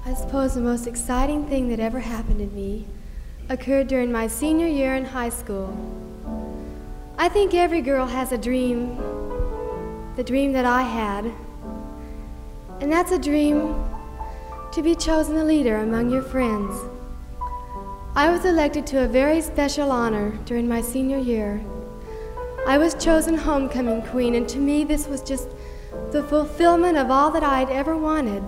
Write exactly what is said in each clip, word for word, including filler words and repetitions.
I suppose the most exciting thing that ever happened to me occurred during my senior year in high school. I think every girl has a dream, the dream that I had, and that's a dream to be chosen a leader among your friends. I was elected to a very special honor during my senior year. I was chosen homecoming queen, and to me this was just the fulfillment of all that I'd ever wanted.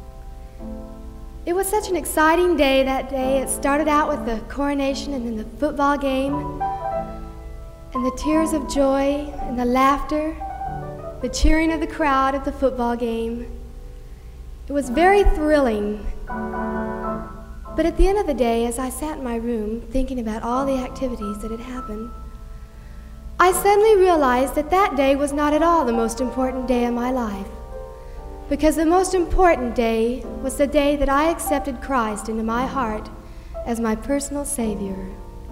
It was such an exciting day that day. It started out with the coronation and then the football game, and the tears of joy and the laughter, the cheering of the crowd at the football game. It was very thrilling. But at the end of the day, as I sat in my room thinking about all the activities that had happened, I suddenly realized that that day was not at all the most important day of my life, because the most important day was the day that I accepted Christ into my heart as my personal Savior.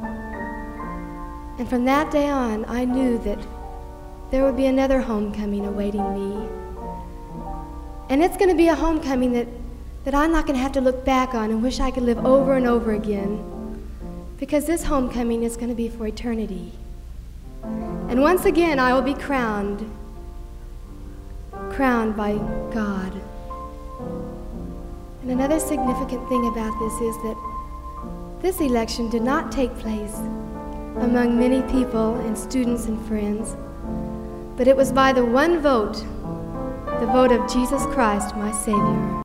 And from that day on, I knew that there would be another homecoming awaiting me. And it's going to be a homecoming that, that I'm not going to have to look back on and wish I could live over and over again, because this homecoming is going to be for eternity. And once again, I will be crowned, crowned by God. And another significant thing about this is that this election did not take place among many people and students and friends, but it was by the one vote, the vote of Jesus Christ, my Savior.